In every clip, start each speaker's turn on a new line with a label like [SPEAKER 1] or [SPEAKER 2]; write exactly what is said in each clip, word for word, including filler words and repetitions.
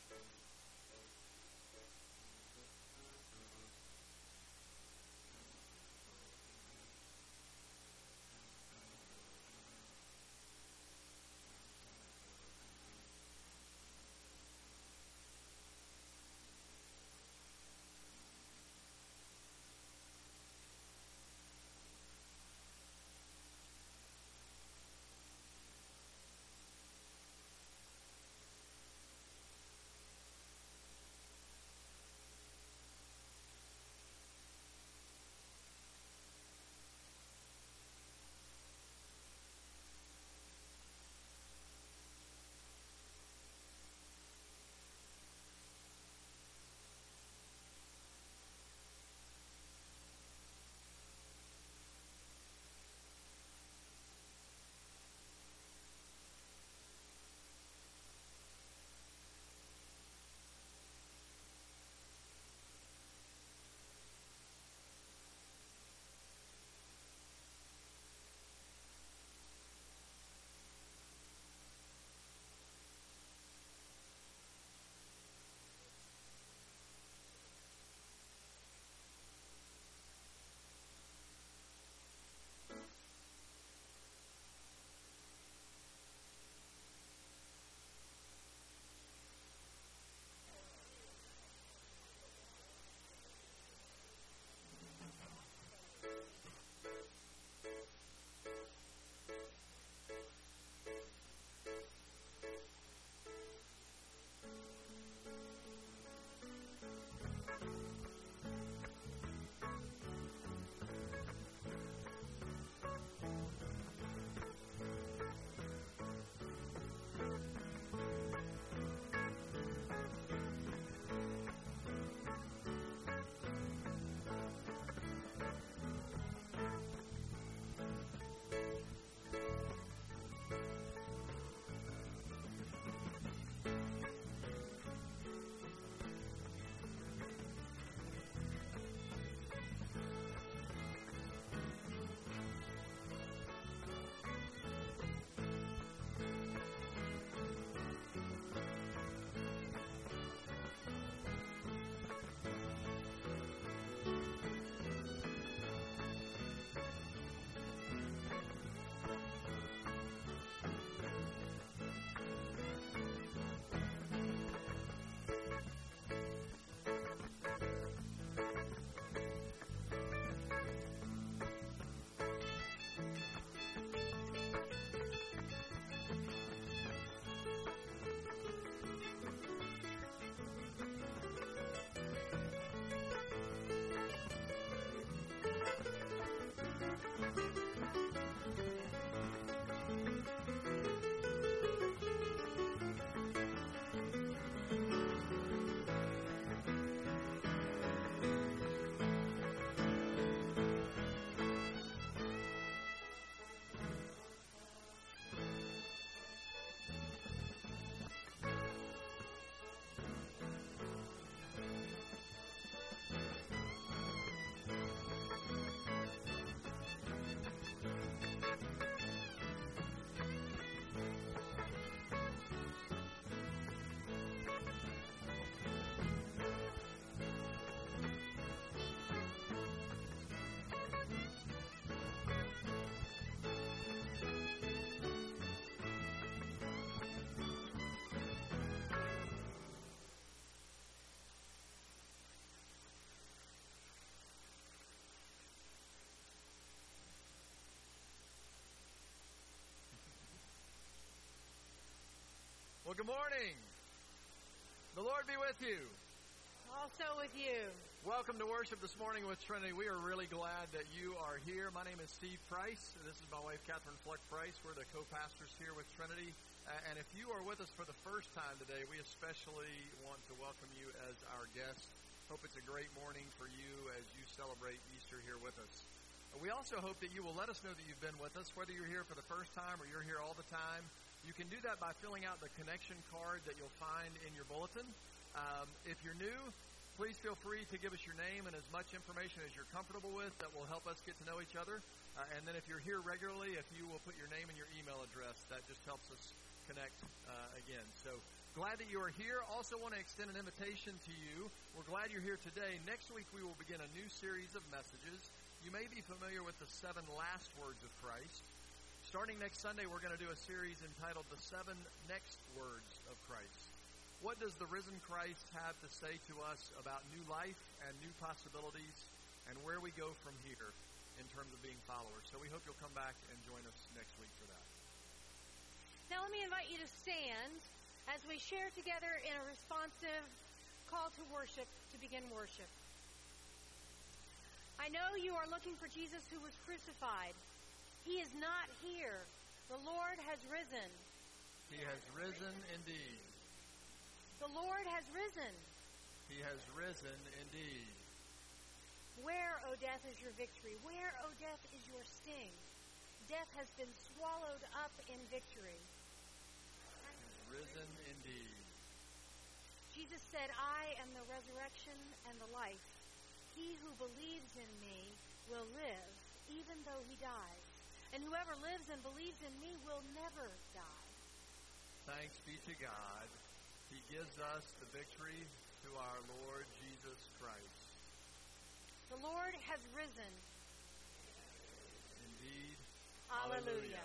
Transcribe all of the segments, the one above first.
[SPEAKER 1] Well, good morning. The Lord be with you.
[SPEAKER 2] Also with you.
[SPEAKER 1] Welcome to worship this morning with Trinity. We are really glad that you are here. My name is Steve Price. This is my wife, Catherine Fleck Price. We're the co-pastors here with Trinity. Uh, and if you are with us for the first time today, we especially want to welcome you as our guest. Hope it's a great morning for you as you celebrate Easter here with us. Uh, we also hope that you will let us know that you've been with us, whether you're here for the first time or you're here all the time. You can do that by filling out the connection card that you'll find in your bulletin. Um, if you're new, please feel free to give us your name and as much information as you're comfortable with. That will help us get to know each other. Uh, and then if you're here regularly, if you will put your name and your email address, that just helps us connect uh, again. So glad that you are here. Also want to extend an invitation to you. We're glad you're here today. Next week we will begin a new series of messages. You may be familiar with the seven last words of Christ. Starting next Sunday, we're going to do a series entitled The Seven Next Words of Christ. What does the risen Christ have to say to us about new life and new possibilities and where we go from here in terms of being followers? So we hope you'll come back and join us next week for that.
[SPEAKER 2] Now let me invite you to stand as we share together in a responsive call to worship to begin worship. I know you are looking for Jesus who was crucified. He is not here. The Lord has risen.
[SPEAKER 1] He has risen indeed.
[SPEAKER 2] The Lord has risen.
[SPEAKER 1] He has risen indeed.
[SPEAKER 2] Where, O death, is your victory? Where, O death, is your sting? Death has been swallowed up in victory.
[SPEAKER 1] Risen indeed.
[SPEAKER 2] Jesus said, I am the resurrection and the life. He who believes in me will live, even though he dies. And whoever lives and believes in me will never die.
[SPEAKER 1] Thanks be to God. He gives us the victory through our Lord Jesus Christ.
[SPEAKER 2] The Lord has risen.
[SPEAKER 1] Indeed.
[SPEAKER 2] Hallelujah.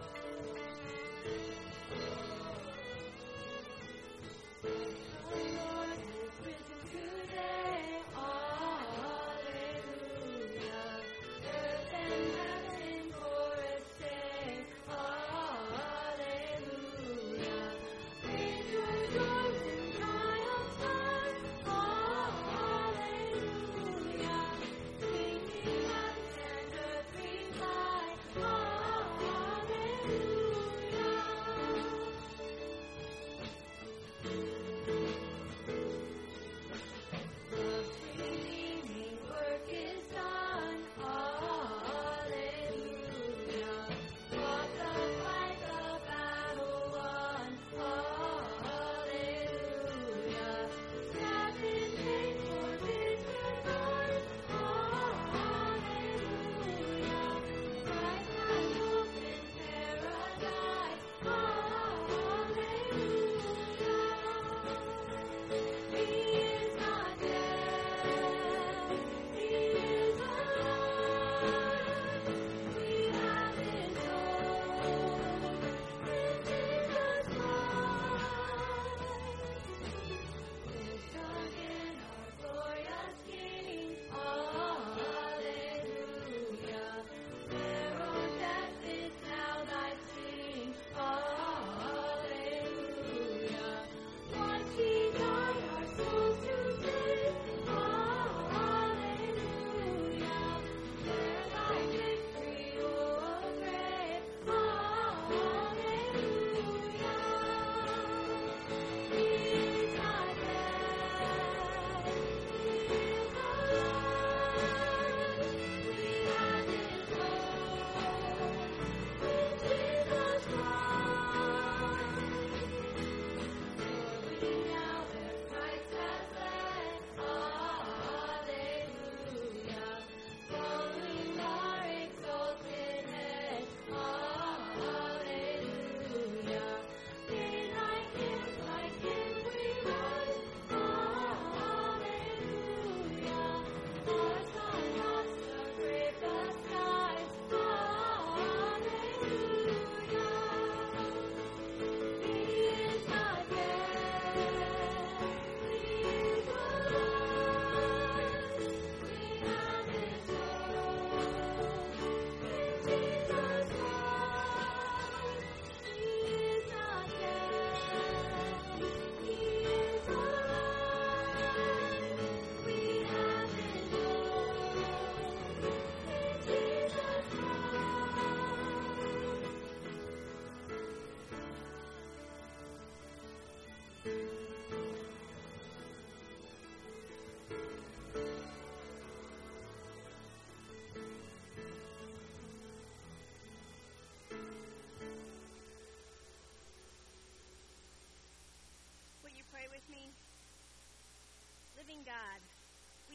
[SPEAKER 3] Oh,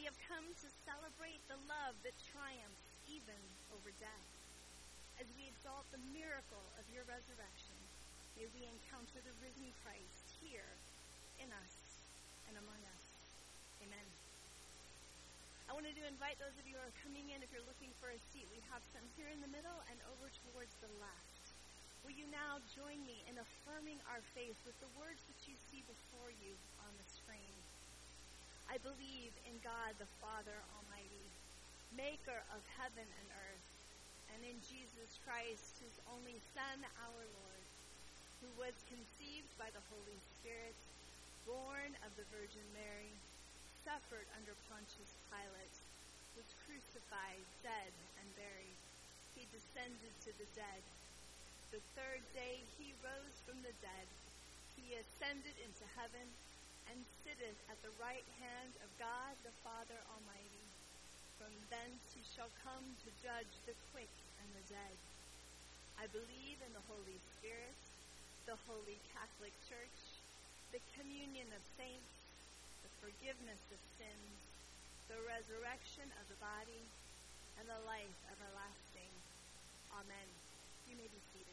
[SPEAKER 3] we have come to celebrate the love that triumphs even over death. As we exalt the miracle of your resurrection, may we encounter the risen Christ here in us and among us. Amen. I wanted to invite those of you who are coming in, if you're looking for a seat, we have some here in the middle and over towards the left. Will you now join me in affirming our faith with the words that you see before you on the screen? I believe in God the Father Almighty, maker of heaven and earth, and in Jesus Christ, his only Son, our Lord, who was conceived by the Holy Spirit, born of the Virgin Mary, suffered under Pontius Pilate, was crucified, dead, and buried. He descended to the dead. The third day he rose from the dead. He ascended into heaven and sitteth at the right hand of God the Father Almighty. From thence he shall come to judge the quick and the dead. I believe in the Holy Spirit, the Holy Catholic Church, the communion of saints, the forgiveness of sins, the resurrection of the body, and the life everlasting. Amen. You may be seated.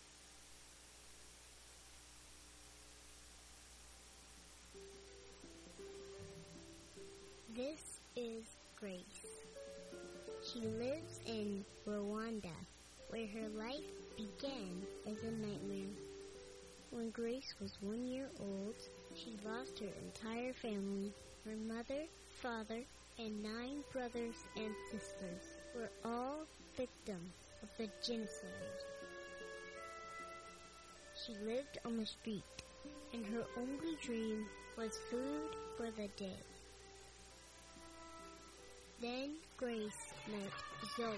[SPEAKER 4] This is Grace. She lives in Rwanda, where her life began as a nightmare. When Grace was one year old, she lost her entire family. Her mother, father, and nine brothers and sisters were all victims of the genocide. She lived on the street, and her only dream was food for the day. Then Grace met Zoe.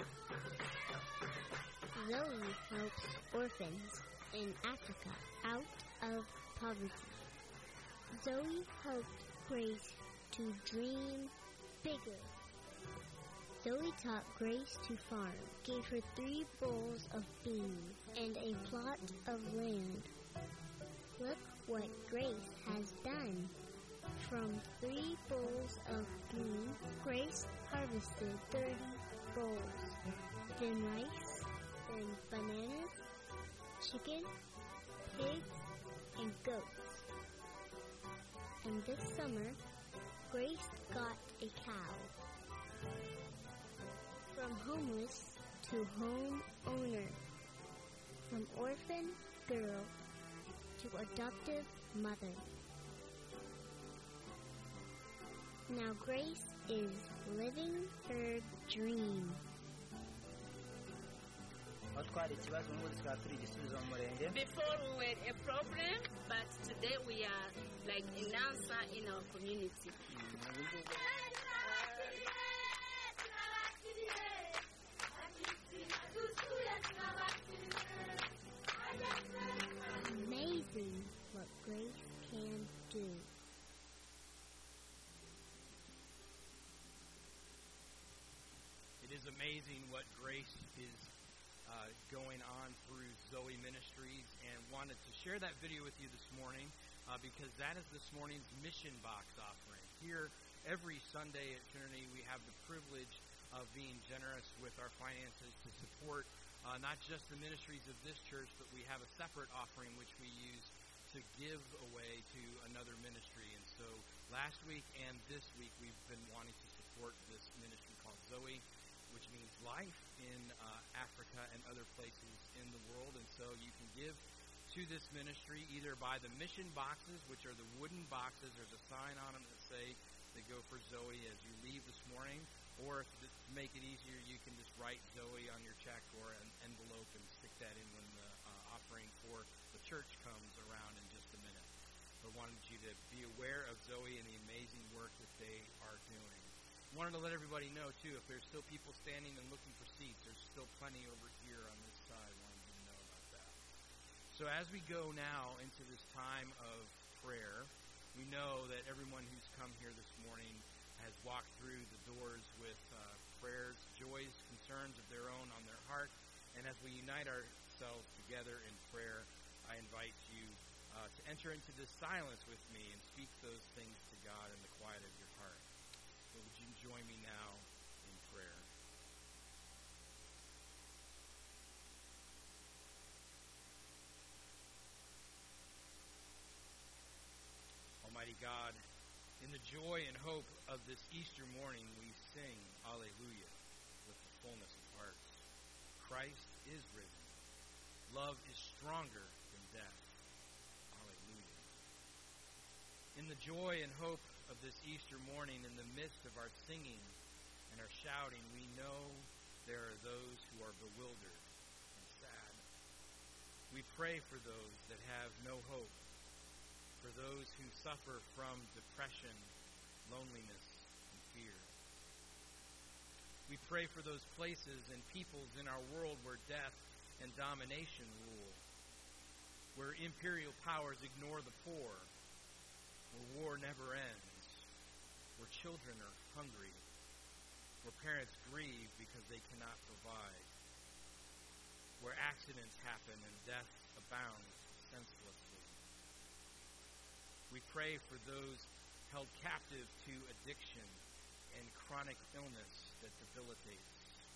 [SPEAKER 4] Zoe helps orphans in Africa out of poverty. Zoe helped Grace to dream bigger. Zoe taught Grace to farm, gave her three bowls of beans and a plot of land. Look what Grace has done. From three bowls of beans, Grace harvested thirty bowls, then rice, then bananas, chicken, pigs, and goats. And this summer, Grace got a cow. From homeless to home owner, from orphan girl to adoptive mother. Now Grace is living her dream.
[SPEAKER 5] Before we were a problem, but today we are like an answer in our community.
[SPEAKER 4] Amazing what Grace can do.
[SPEAKER 1] It is amazing what Grace is uh, going on through Zoe Ministries, and wanted to share that video with you this morning uh, because that is this morning's mission box offering. Here, every Sunday at Trinity, we have the privilege of being generous with our finances to support uh, not just the ministries of this church, but we have a separate offering which we use to give away to another ministry. And so last week and this week, we've been wanting to support this ministry called Zoe, which means life in uh, Africa and other places in the world. And so you can give to this ministry either by the mission boxes, which are the wooden boxes. There's a sign on them that say they go for Zoe as you leave this morning. Or if to make it easier, you can just write Zoe on your check or an envelope and stick that in when the uh, offering for the church comes around in just a minute. But wanted you to be aware of Zoe and the amazing work that they are doing. Wanted to let everybody know, too, if there's still people standing and looking for seats, there's still plenty over here on this side. Wanted you to know about that. So as we go now into this time of prayer, we know that everyone who's come here this morning has walked through the doors with uh, prayers, joys, concerns of their own on their heart. And as we unite ourselves together in prayer, I invite you uh, to enter into this silence with me and speak those things to God in the quiet of your heart. So
[SPEAKER 6] In the joy and hope of this Easter morning, we sing Alleluia with the fullness of hearts. Christ is risen. Love is stronger than death. Alleluia. In the joy and hope of this Easter morning, in the midst of our singing and our shouting, we know there are those who are bewildered and sad. We pray for those that have no hope, for those who suffer from depression, loneliness, and fear. We pray for those places and peoples in our world where death and domination rule, where imperial powers ignore the poor, where war never ends, where children are hungry, where parents grieve because they cannot provide, where accidents happen and death abounds senselessly. We pray for those held captive to addiction and chronic illness that debilitates.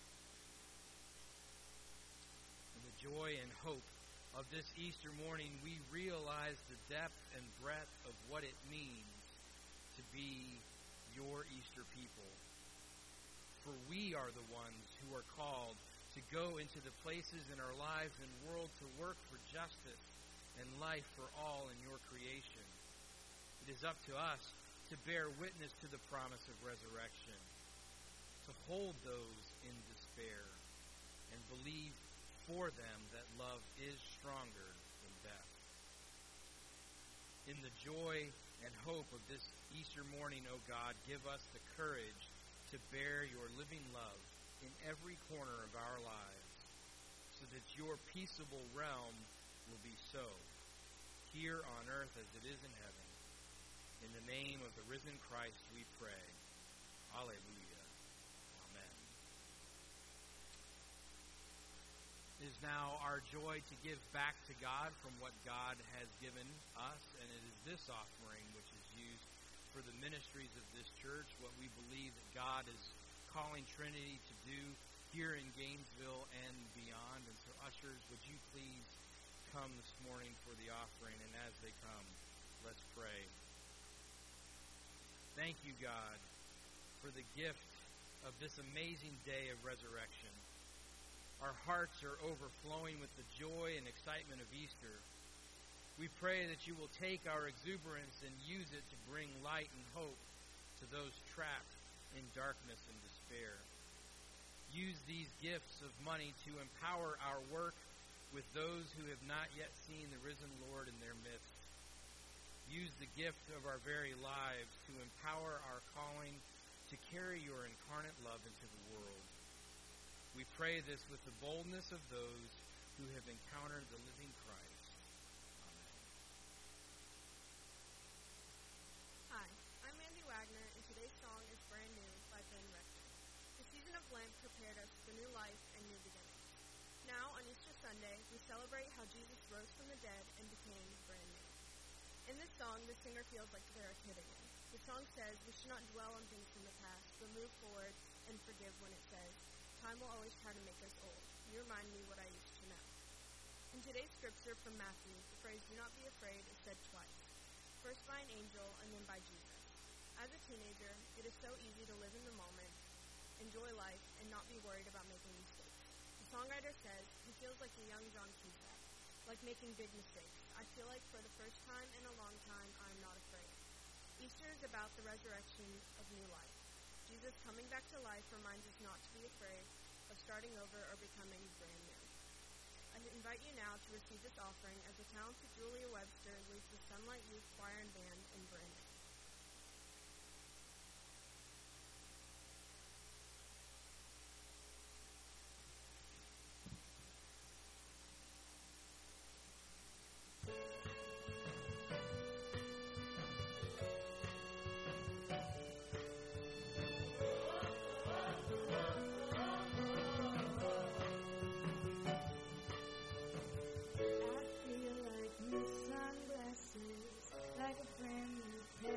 [SPEAKER 6] In the joy and hope of this Easter morning, we realize the depth and breadth of what it means to be your Easter people. For we are the ones who are called to go into the places in our lives and world to work for justice and life for all in your creation. It is up to us to bear witness to the promise of resurrection, to hold those in despair, and believe for them that love is stronger than death. In the joy and hope of this Easter morning, O God, give us the courage to bear your living love in every corner of our lives, so that your peaceable realm will be so, here on earth as it is in heaven. In the name of the risen Christ we pray. Alleluia. Amen. It is now our joy to give back to God from what God has given us, and it is this offering which is used for the ministries of this church, what we believe that God is calling Trinity to do here in Gainesville and beyond. And so, ushers, would you please come this morning for the offering, and as they come, let's pray. Thank you, God, for the gift of this amazing day of resurrection. Our hearts are overflowing with the joy and excitement of Easter. We pray that you will take our exuberance and use it to bring light and hope to those trapped in darkness and despair. Use these gifts of money to empower our work with those who have not yet seen the risen Lord in their midst. Use the gift of our very lives to empower our calling to carry your incarnate love into the world. We pray this with the boldness of those who have encountered the living Christ. Amen.
[SPEAKER 7] Hi, I'm Mandy Wagner, and today's song is Brand New by Ben Rector. The season of Lent prepared us for new life and new beginnings. Now, on Easter Sunday, we celebrate how Jesus rose from the dead and became brand new. In this song, the singer feels like they're a kid again. The song says we should not dwell on things from the past, but move forward and forgive when it says, time will always try to make us old. You remind me what I used to know. In today's scripture from Matthew, the phrase, do not be afraid, is said twice. First by an angel and then by Jesus. As a teenager, it is so easy to live in the moment, enjoy life, and not be worried about making mistakes. The songwriter says he feels like a young John Cusack, like making big mistakes. I feel like for the first time in a long time, I'm not afraid. Easter is about the resurrection of new life. Jesus coming back to life reminds us not to be afraid of starting over or becoming brand new. I invite you now to receive this offering as the talented Julia Webster leads the Sunlight Youth Choir and Band in Brand New.
[SPEAKER 8] Like a brand new pair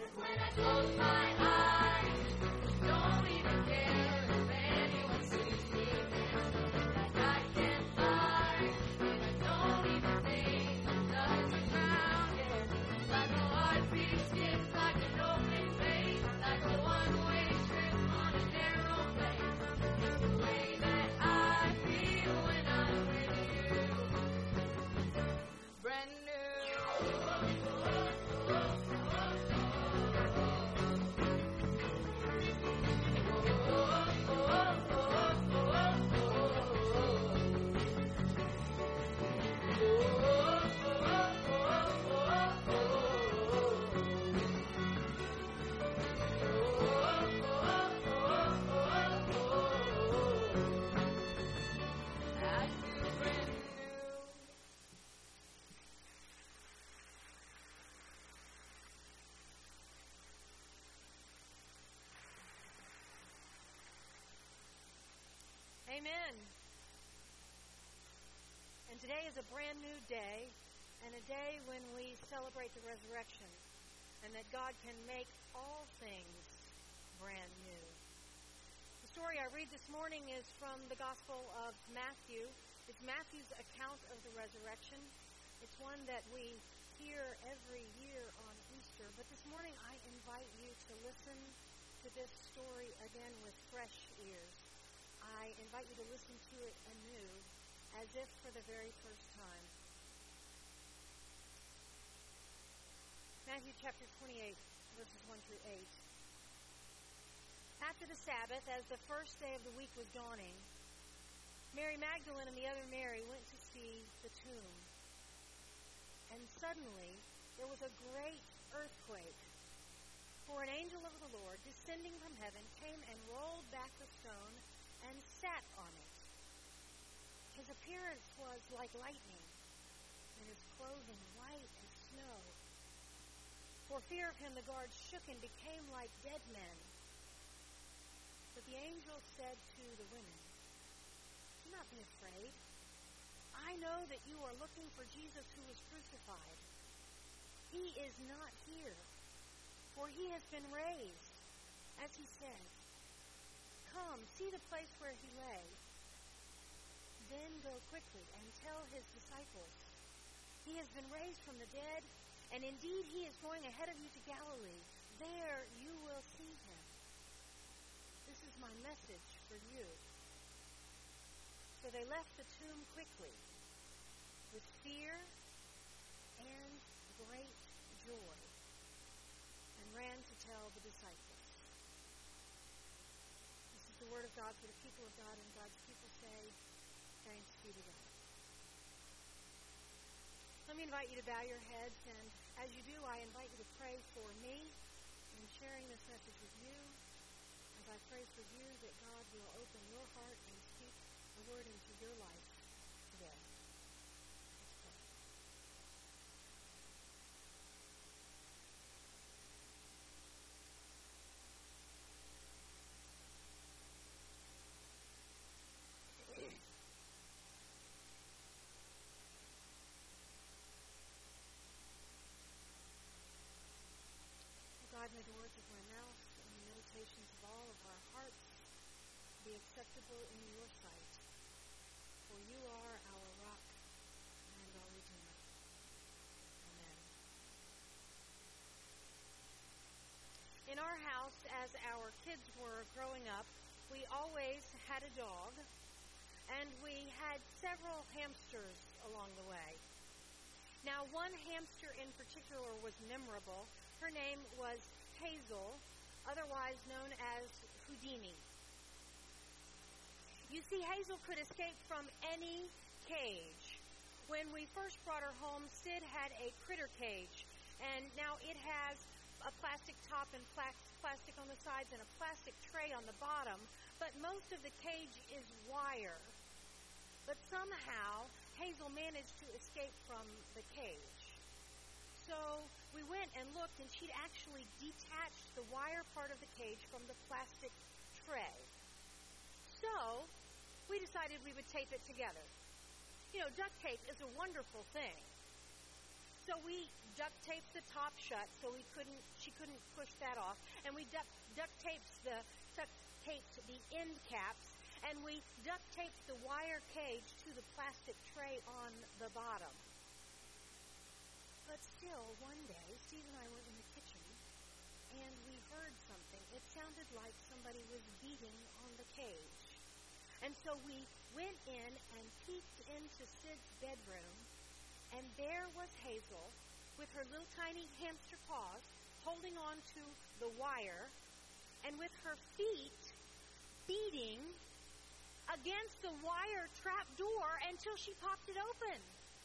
[SPEAKER 2] Amen. And today is a brand new day, and a day when we celebrate the resurrection, and that God can make all things brand new. The story I read this morning is from the Gospel of Matthew. It's Matthew's account of the resurrection. It's one that we hear every year on Easter, but this morning I invite you to listen to this story again with fresh ears. I invite you to listen to it anew, as if for the very first time. Matthew chapter twenty-eight, verses one through eight. After the Sabbath, as the first day of the week was dawning, Mary Magdalene and the other Mary went to see the tomb. And suddenly, there was a great earthquake. For an angel of the Lord, descending from heaven, came and rolled back the stone and sat on it. His appearance was like lightning, and his clothing white as snow. For fear of him, the guards shook and became like dead men. But the angel said to the women, "Do not be afraid. I know that you are looking for Jesus who was crucified. He is not here, for he has been raised, as he said. Come, see the place where he lay. Then go quickly and tell his disciples, he has been raised from the dead, and indeed he is going ahead of you to Galilee. There you will see him. This is my message for you." So they left the tomb quickly, with fear and great joy, and ran to tell the disciples. The word of God for the people of God, and God's people say, thanks be to God. Let me invite you to bow your heads, and as you do, I invite you to pray for me in sharing this message with you, as I pray for you that God will open your heart and speak the word into your life today. God, may the words of my mouth and the meditations of all of our hearts be acceptable in your sight, for you are our rock and our Redeemer. Amen. In our house, as our kids were growing up, we always had a dog, and we had several hamsters along the way. Now, one hamster in particular was memorable. Her name was Hazel, otherwise known as Houdini. You see, Hazel could escape from any cage. When we first brought her home, Sid had a critter cage, and now it has a plastic top and plastic on the sides and a plastic tray on the bottom, but most of the cage is wire. But somehow, Hazel managed to escape from the cage. So we went and looked, and she'd actually detached the wire part of the cage from the plastic tray. So we decided we would tape it together. You know, duct tape is a wonderful thing. So we duct taped the top shut so we couldn't, she couldn't push that off. And we duct, duct taped the, duct taped the end caps. And we duct taped the wire cage to the plastic tray on the bottom. But still, one day, Steve and I were in the kitchen, and we heard something. It sounded like somebody was beating on the cage. And so we went in and peeked into Sid's bedroom, and there was Hazel with her little tiny hamster paws holding on to the wire, and with her feet beating against the wire trap door until she popped it open.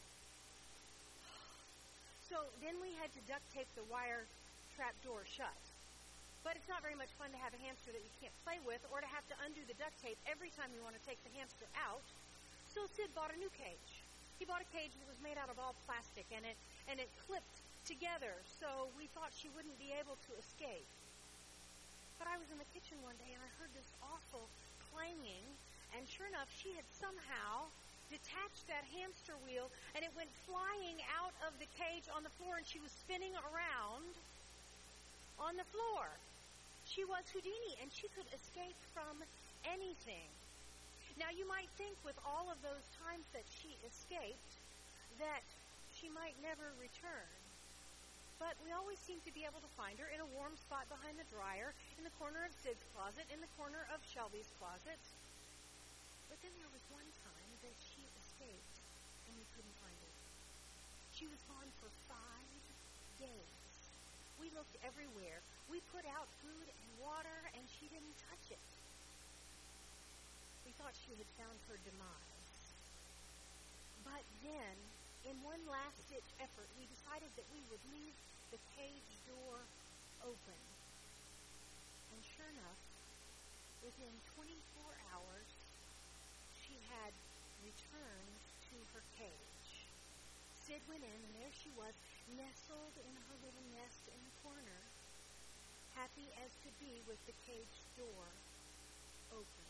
[SPEAKER 2] So then we had to duct tape the wire trap door shut. But it's not very much fun to have a hamster that you can't play with or to have to undo the duct tape every time you want to take the hamster out. So Sid bought a new cage. He bought a cage that was made out of all plastic, and it and it clipped together, so we thought she wouldn't be able to escape. But I was in the kitchen one day, and I heard this awful clanging, and sure enough, she had somehow detached that hamster wheel, and it went flying out of the cage on the floor, and she was spinning around on the floor. She was Houdini, and she could escape from anything. Now, you might think with all of those times that she escaped that she might never return. But we always seem to be able to find her in a warm spot behind the dryer, in the corner of Sid's closet, in the corner of Shelby's closet. But then there was one time that she escaped, and we couldn't find her. She was gone for five days. We looked everywhere. We put out food and water, and she didn't touch it. We thought she had found her demise. But then, in one last-ditch effort, we decided that we would leave the cage door open. And sure enough, within twenty-four hours, she had returned to her cage. Sid went in, and there she was, nestled in her little nest in the corner, happy as could be with the cage door open.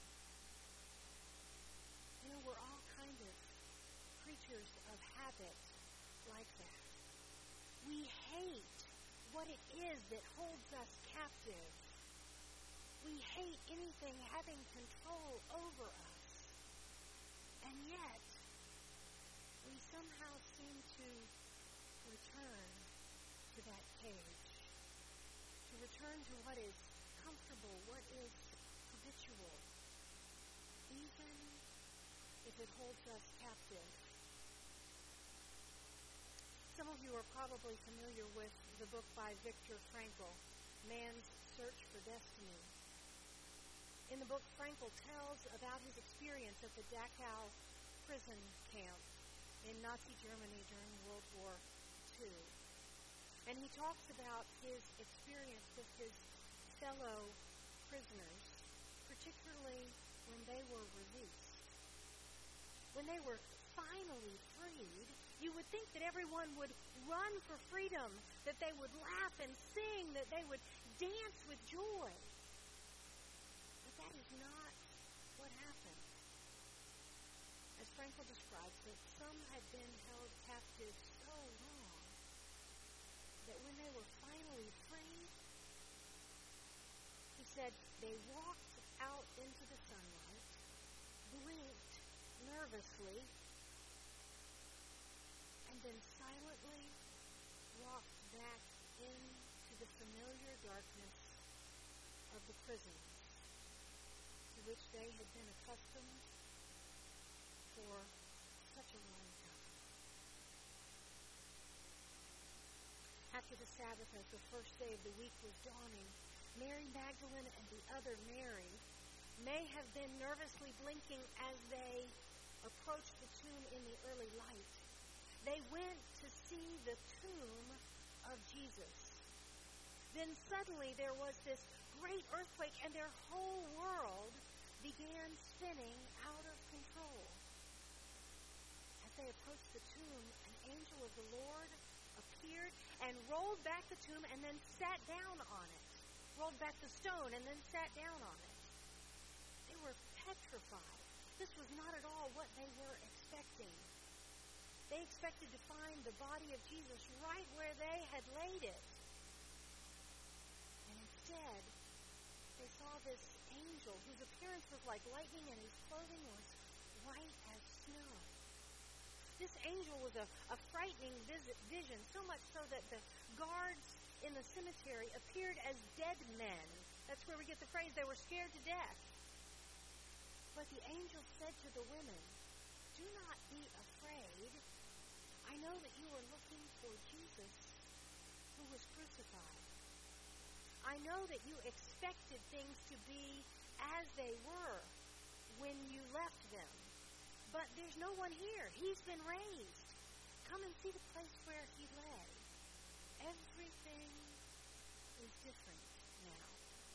[SPEAKER 2] You know, we're all kind of creatures of habit like that. We hate what it is that holds us captive. We hate anything having control over us. And yet, we somehow seem to return to that cage, to return to what is comfortable, what is habitual, even if it holds us captive. Some of you are probably familiar with the book by Viktor Frankl, Man's Search for Destiny. In the book, Frankl tells about his experience at the Dachau prison camp in Nazi Germany during World War Two. And he talks about his experience with his fellow prisoners, particularly when they were released. When they were finally freed, you would think that everyone would run for freedom, that they would laugh and sing, that they would dance with joy. But that is not what happened. As Frankl describes it, some had been held captive so long that when they were finally freed, he said they walked out into the sunlight, blinked nervously, and then silently walked back into the familiar darkness of the prison to which they had been accustomed for such a long time. After the Sabbath, as the first day of the week was dawning, Mary Magdalene and the other Mary may have been nervously blinking as they approached the tomb in the early light. They went to see the tomb of Jesus. Then suddenly there was this great earthquake, and their whole world began spinning out of control. As they approached the tomb, an angel of the Lord appeared and rolled back the tomb and then sat down on it. Rolled back the stone and then sat down on it. They were petrified. This was not at all what they were expecting. They expected to find the body of Jesus right where they had laid it. And instead, they saw this angel whose appearance was like lightning and whose clothing was white as snow. This angel was a, a frightening visit, vision, so much so that the guards in the cemetery appeared as dead men. That's where we get the phrase, they were scared to death. But the angel said to the women, "Do not be afraid. I know that you are looking for Jesus who was crucified. I know that you expected things to be as they were when you left them. But there's no one here. He's been raised. Come and see the place where he lay. Everything is different now."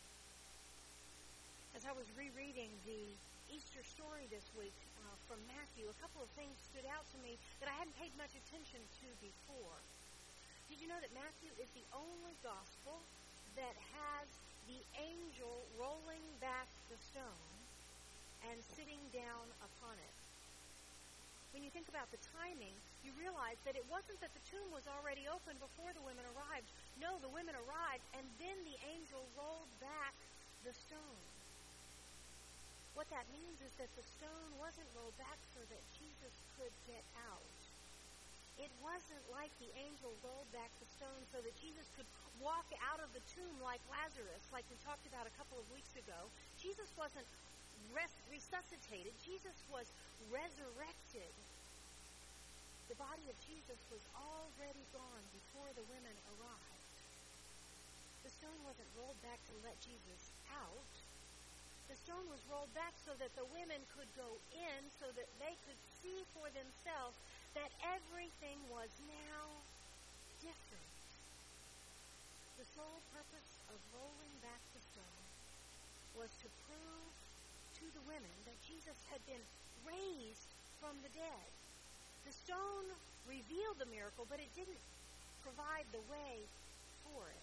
[SPEAKER 2] As I was rereading the Easter story this week uh, from Matthew, a couple of things stood out to me that I hadn't paid much attention to before. Did you know that Matthew is the only gospel that has the angel rolling back the stone and sitting down upon it? When you think about the timing, you realize that it wasn't that the tomb was already open before the women arrived. No, the women arrived, and then the angel rolled back the stone. What that means is that the stone wasn't rolled back so that Jesus could get out. It wasn't like the angel rolled back the stone so that Jesus could walk out of the tomb like Lazarus, like we talked about a couple of weeks ago. Jesus wasn't res- resuscitated. Jesus was resurrected. The body of Jesus was already gone before the women arrived. The stone wasn't rolled back to let Jesus out. The stone was rolled back so that the women could go in, so that they could see for themselves that everything was now different. The sole purpose of rolling back the stone was to prove to the women that Jesus had been raised from the dead. The stone revealed the miracle, but it didn't provide the way for it.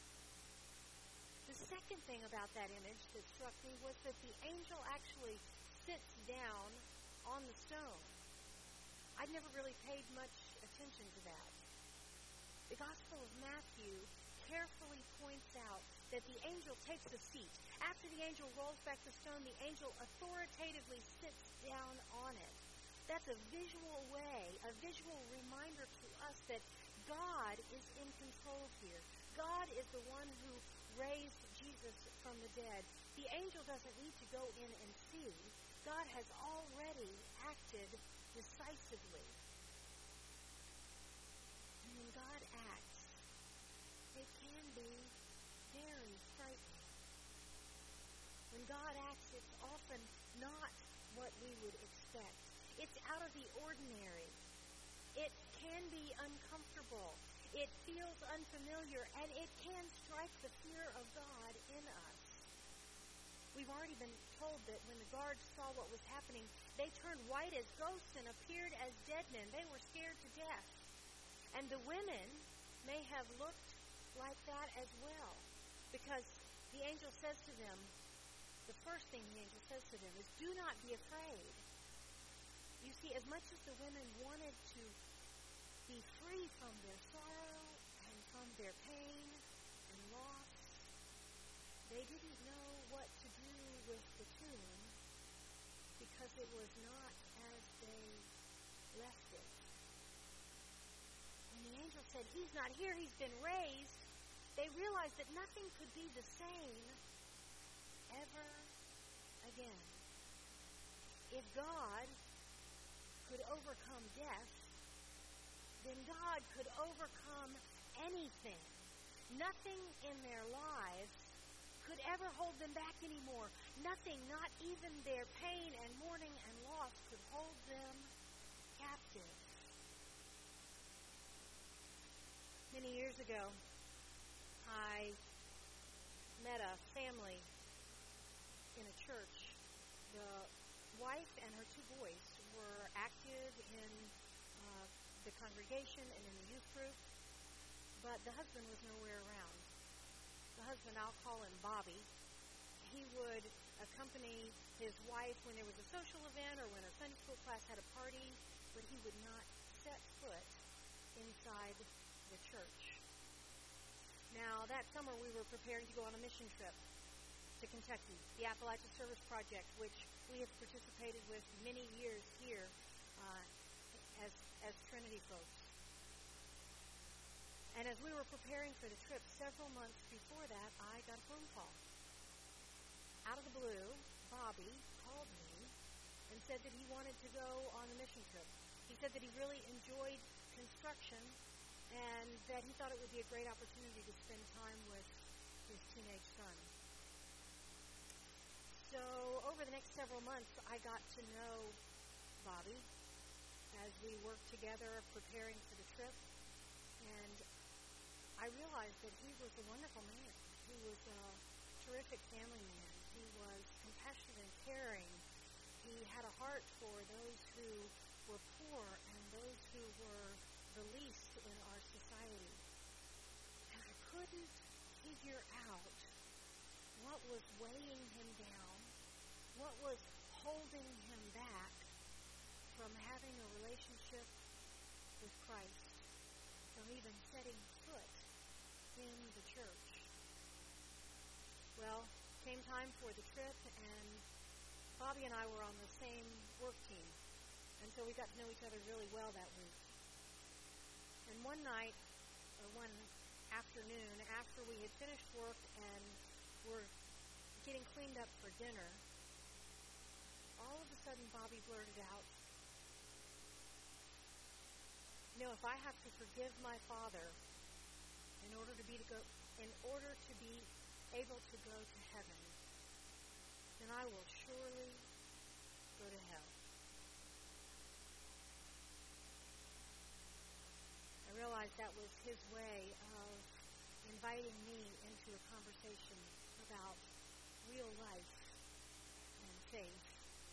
[SPEAKER 2] The second thing about that image that struck me was that the angel actually sits down on the stone. I'd never really paid much attention to that. The Gospel of Matthew carefully points out that the angel takes a seat. After the angel rolls back the stone, the angel authoritatively sits down on it. That's a visual way, a visual reminder to us that God is in control here. God is the one who raised Jesus from the dead. The angel doesn't need to go in and see. God has already acted decisively. And when God acts, it can be very frightening. When God acts, it's often not what we would expect. It's out of the ordinary. It can be uncomfortable. It feels unfamiliar, and it can strike the fear of God in us. We've already been told that when the guards saw what was happening, they turned white as ghosts and appeared as dead men. They were scared to death. And the women may have looked like that as well, because the angel says to them, the first thing the angel says to them is, "Do not be afraid." You see, as much as the women wanted to be free from their sorrow and from their pain and loss, they didn't know what to do with the tomb because it was not as they left it. When the angel said, "He's not here, he's been raised," they realized that nothing could be the same ever again. If God could overcome death, then God could overcome anything. Nothing in their lives could ever hold them back anymore. Nothing, not even their pain and mourning and loss, could hold them captive. Many years ago, I met a family in a church. The wife and her two boys were active in uh, the congregation and in the youth group, but the husband was nowhere around. The husband, I'll call him Bobby, he would accompany his wife when there was a social event or when a Sunday school class had a party, but he would not say set foot inside the church. Now, that summer we were preparing to go on a mission trip to Kentucky, the Appalachia Service Project, which we have participated with many years here uh, as, as Trinity folks. And as we were preparing for the trip, several months before that, I got a phone call. Out of the blue, Bobby called me and said that he wanted to go on a mission trip. He said that he really enjoyed construction and that he thought it would be a great opportunity to spend time with his teenage son. So over the next several months, I got to know Bobby as we worked together preparing for the trip. And I realized that he was a wonderful man. He was a terrific family man. He was compassionate and caring. He had a heart for those who were poor and those who were the least in our society. And I couldn't figure out what was weighing him down, what was holding him back from having a relationship with Christ, from even setting foot in the church. Well, came time for the trip, and Bobby and I were on the same work team, and so we got to know each other really well that week. And one night, or one afternoon, after we had finished work and were getting cleaned up for dinner, all of a sudden Bobby blurted out, "You know, if I have to forgive my father in order to be to go, in order to be able to go to heaven, then I will surely go to hell." I realized that was his way of inviting me into a conversation about real life and faith.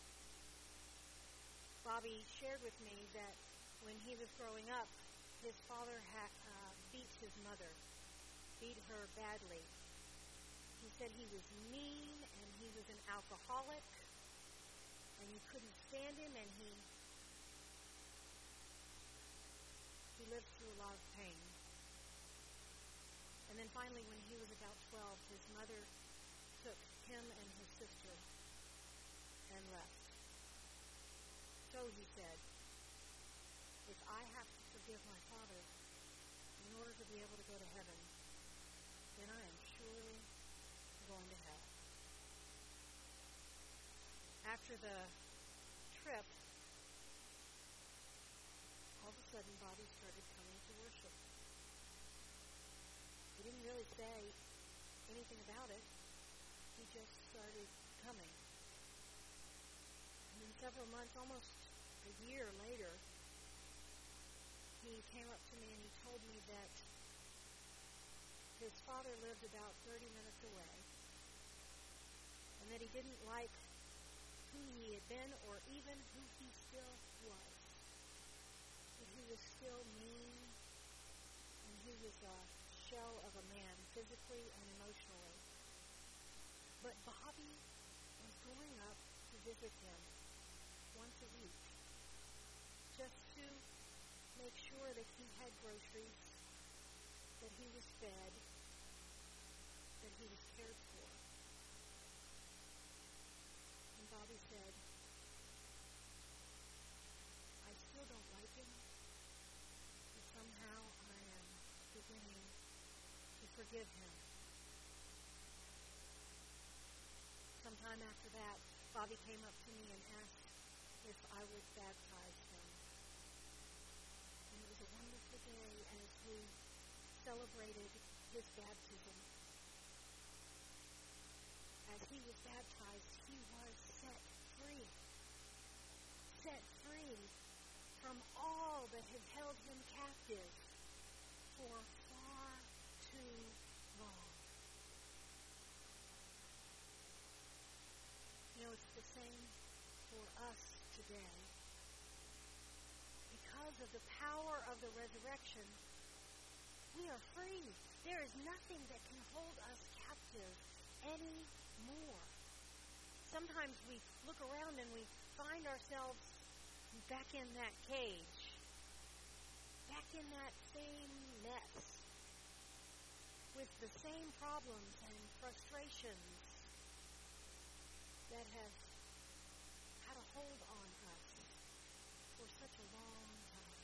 [SPEAKER 2] Bobby shared with me that when he was growing up, his father had uh, beat his mother, beat her badly. He said he was mean and he was an alcoholic and you couldn't stand him, and he he lived through a lot of pain. And then finally, when he was about twelve, his mother took him and his sister and left. So he said, if I have to forgive my father in order to be able to go to heaven, then I am surely going to hell. After the trip, all of a sudden Bobby started coming to worship. He didn't really say anything about it. He just started coming. And then several months, almost a year later, he came up to me and he told me that his father lived about thirty minutes away, and that he didn't like who he had been or even who he still was. That he was still mean, and he was a shell of a man, physically and emotionally. But Bobby was going up to visit him once a week, just to make sure that he had groceries, that he was fed, that he was cared for. And Bobby said, I still don't like him, but somehow I am beginning to forgive him. Sometime after that, Bobby came up to me and asked if I would baptize him. And it was a wonderful day as we celebrated his baptism. As he was baptized, he was set free. Set free from all that had held him captive for far too long. You know, it's the same for us today. Because of the power of the resurrection, we are free. There is nothing that can hold us captive anymore. Sometimes we look around and we find ourselves back in that cage. back in that same mess with the same problems and frustrations that have had a hold on us for such a long time.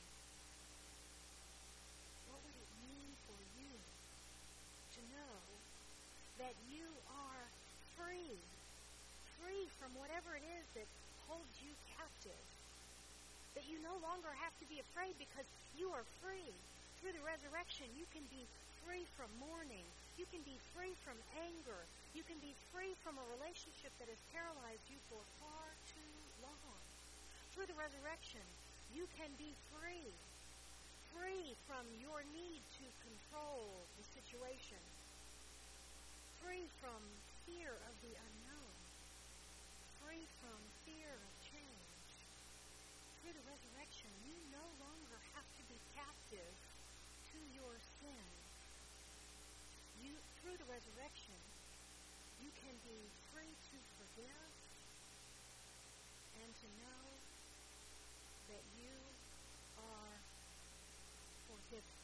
[SPEAKER 2] What would it mean for you to know that you are free, free from whatever it is that holds you captive, that you no longer have to be afraid because you are free. Through the resurrection, you can be free from mourning. You can be free from anger. You can be free from a relationship that has paralyzed you for far too long. Through the resurrection, you can be free. Free from your need to control the situation. Free from fear of the unknown. Free from fear of change. Through the resurrection, you no longer have to be captive to your sin. You, through the resurrection, you can be free to forgive and to know that you are forgiven.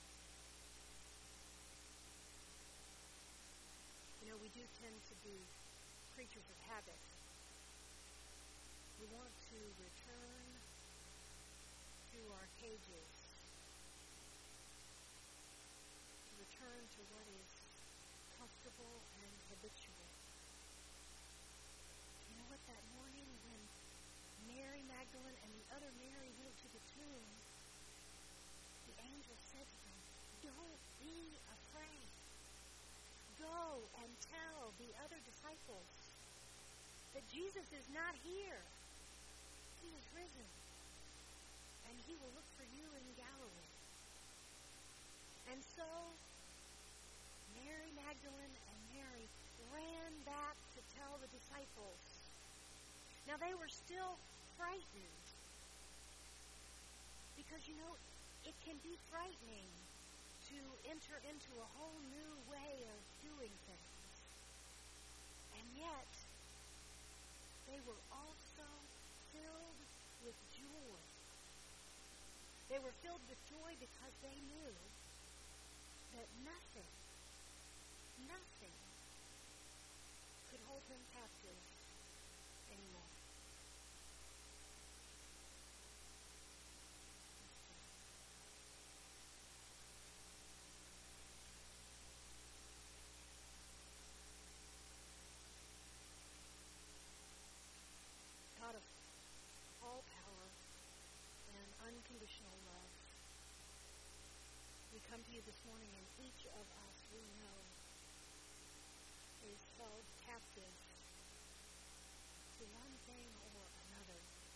[SPEAKER 2] You know, we do tend to be creatures of habit. We want to return to our cages, to return to what is comfortable and habitual. You know what, that morning when Mary Magdalene and the other Mary went to the tomb, the angel said to them, "Don't be afraid. Go and tell the other disciples that Jesus is not here. He is risen, and he will look for you in Galilee." And so Mary Magdalene and Mary ran back to tell the disciples. Now they were still frightened because, you know, it can be frightening to enter into a whole new way of doing things. And yet, they were also filled with joy. They were filled with joy because they knew that nothing, nothing could hold them captive anymore. God of all power and unconditional love, we come to you this morning, and each of us, we know, is held captive to one thing or another.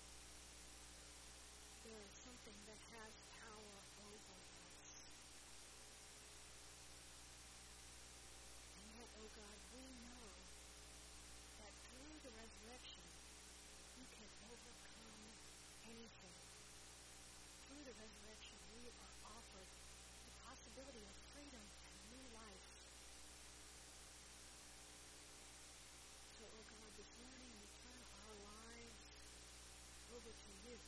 [SPEAKER 2] There is something that has power over us. And yet, oh God, we know that through the resurrection, you can overcome anything. Through the resurrection, we are offered the possibility of freedom and new life. So, oh God, this morning we turn our lives over to you.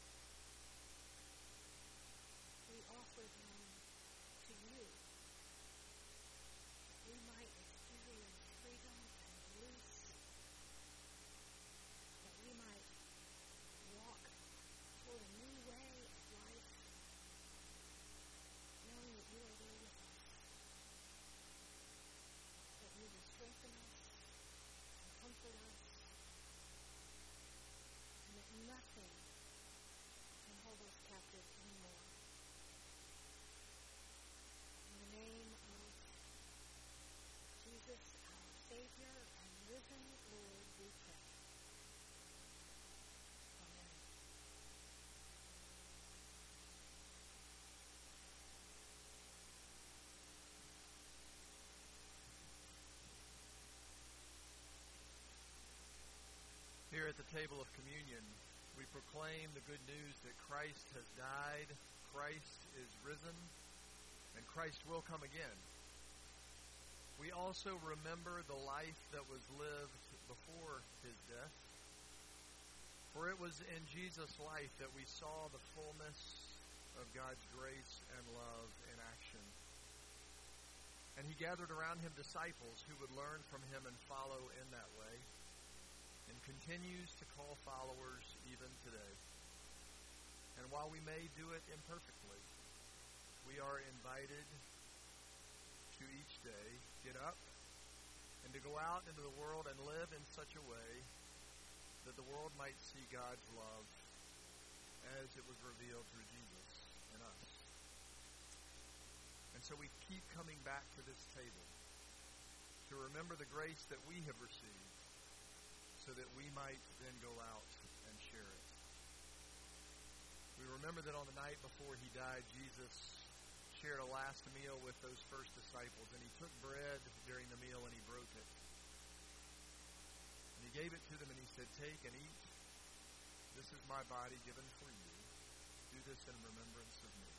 [SPEAKER 2] We offer them to you. We might experience freedom and release. That we might walk toward a new way of life, knowing that you are there with us. That you will strengthen us and comfort us, and that nothing can hold us captive anymore. In the name of Jesus, our Savior and risen Lord, we pray. Amen.
[SPEAKER 1] Here at the table of communion, we proclaim the good news that Christ has died, Christ is risen, and Christ will come again. We also remember the life that was lived before his death. For it was in Jesus' life that we saw the fullness of God's grace and love in action. And he gathered around him disciples who would learn from him and follow in that way, and continues to call followers even today. And while we may do it imperfectly, we are invited to each day get up and to go out into the world and live in such a way that the world might see God's love as it was revealed through Jesus in us. And so we keep coming back to this table to remember the grace that we have received so that we might then go out and share it. We remember that on the night before he died, Jesus shared a last meal with those first disciples, and he took bread during the meal and he broke it. And he gave it to them and he said, "Take and eat. This is my body given for you. Do this in remembrance of me."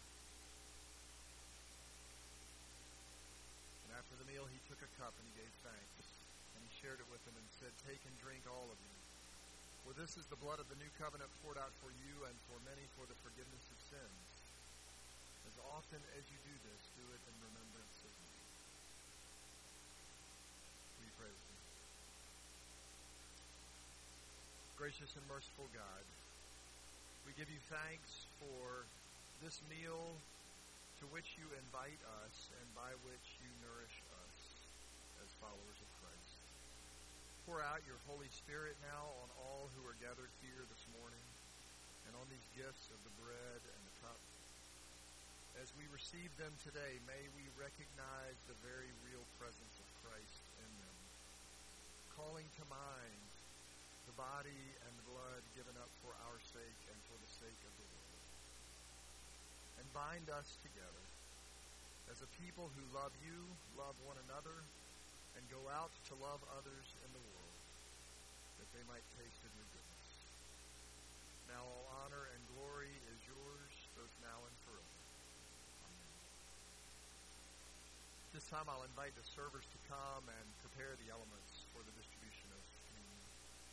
[SPEAKER 1] And after the meal, he took a cup and he gave thanks, and he shared it with them and said, "Take and drink, all of you. For this is the blood of the new covenant poured out for you and for many for the forgiveness of sins. As often as you do this, do it in remembrance of me." Will you pray with me? Gracious and merciful God, we give you thanks for this meal to which you invite us and by which you nourish us as followers of Christ. Pour out your Holy Spirit now on all who are gathered here this morning and on these gifts of the bread and the cup. As we receive them today, may we recognize the very real presence of Christ in them, calling to mind the body and the blood given up for our sake and for the sake of the world. And bind us together as a people who love you, love one another, and go out to love others in the world, that they might taste of your goodness. Now all honor and glory is yours, both now and forever. Amen. This time I'll invite the servers to come and prepare the elements for the distribution of communion.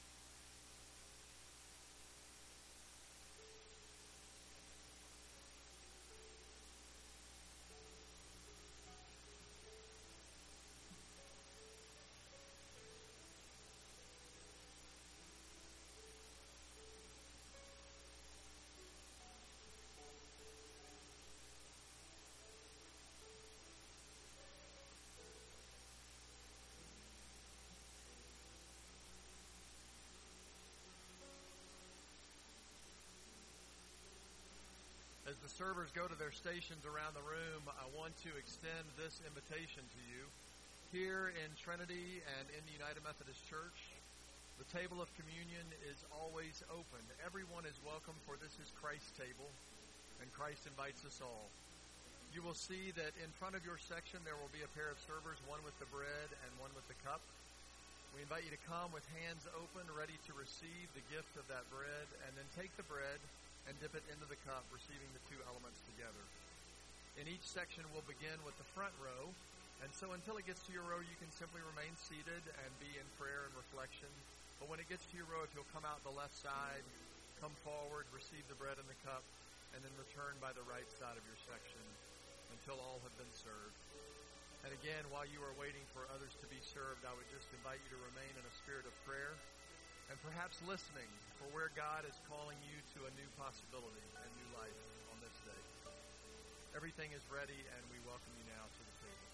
[SPEAKER 1] As the servers go to their stations around the room, I want to extend this invitation to you. Here in Trinity and in the United Methodist Church, the table of communion is always open. Everyone is welcome, for this is Christ's table, and Christ invites us all. You will see that in front of your section there will be a pair of servers, one with the bread and one with the cup. We invite you to come with hands open, ready to receive the gift of that bread, and then take the bread and dip it into the cup, receiving the two elements together. In each section, we'll begin with the front row, and so until it gets to your row, you can simply remain seated and be in prayer and reflection. But when it gets to your row, if you'll come out the left side, come forward, receive the bread and the cup, and then return by the right side of your section until all have been served. And again, while you are waiting for others to be served, I would just invite you to remain in a spirit of prayer, and perhaps listening for where God is calling you to a new possibility, a new life on this day. Everything is ready, and we welcome you now to the table.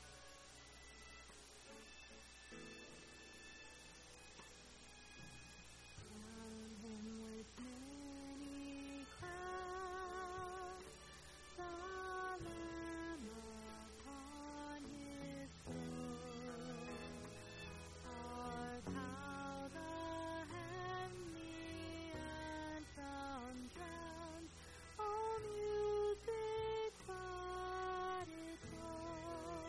[SPEAKER 8] Crown him with many crowns, the Lamb upon his throne. Art thou the heavenly anthem drowned, O music but its own?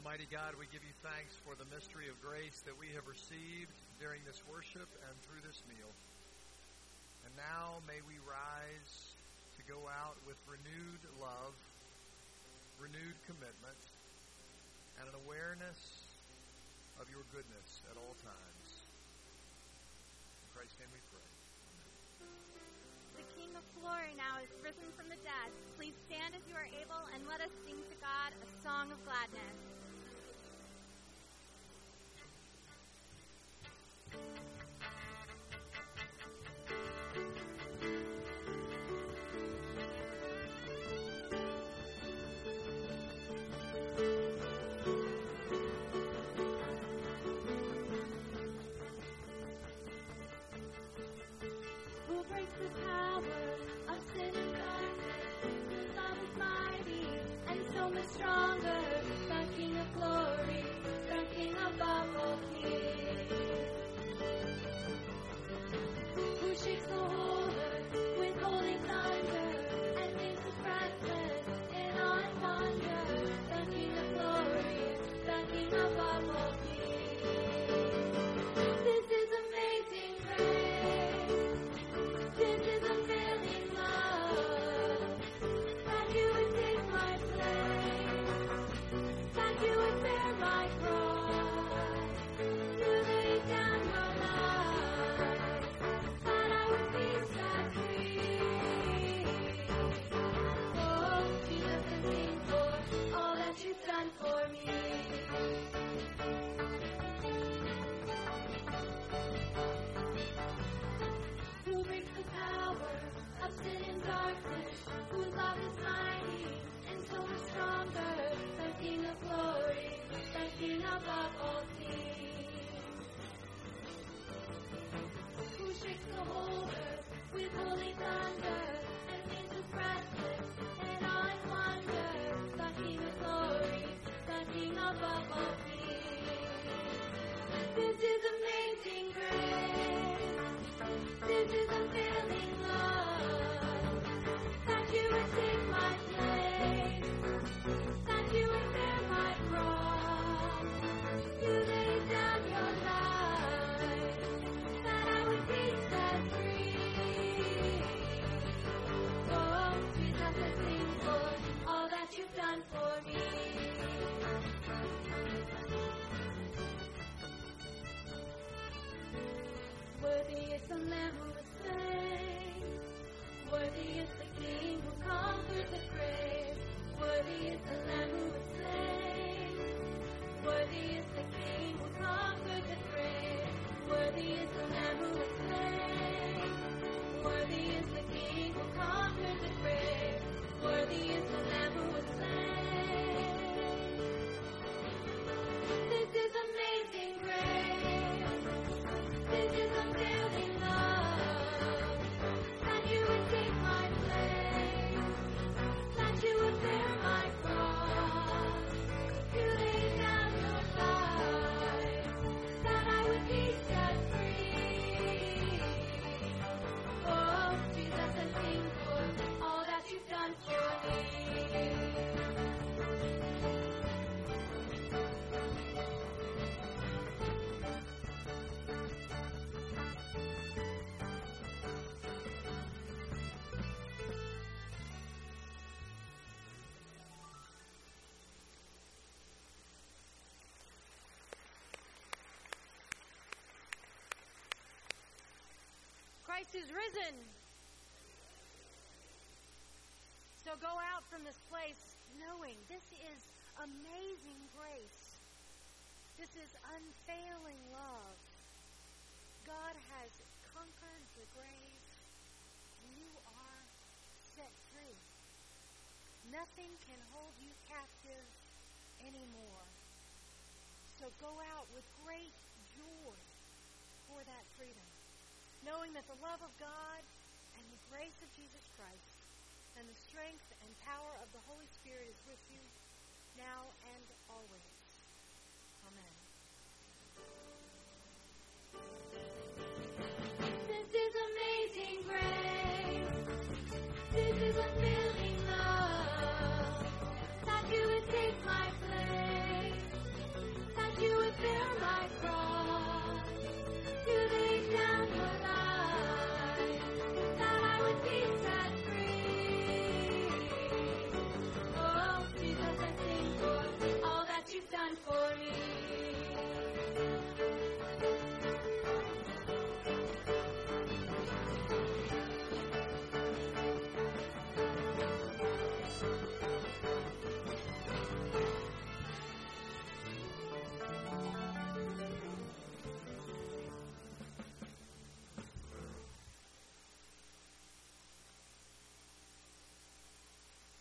[SPEAKER 1] Almighty God, we give you thanks for the mystery of grace that we have received during this worship and through this meal. And now may we rise to go out with renewed love, renewed commitment, and an awareness of your goodness at all times. In Christ's name we pray.
[SPEAKER 3] The King of Glory now is risen from the dead. Please stand as you are able and let us sing to God a song of gladness. Christ is risen. So go out from this place knowing this is amazing grace. This is unfailing love. God has conquered the grave. You are set free. Nothing can hold you captive anymore. So go out with great joy for that freedom, knowing that the love of God and the grace of Jesus Christ and the strength and power of the Holy Spirit is with you now and always. Amen.
[SPEAKER 8] This is amazing grace. This is amazing.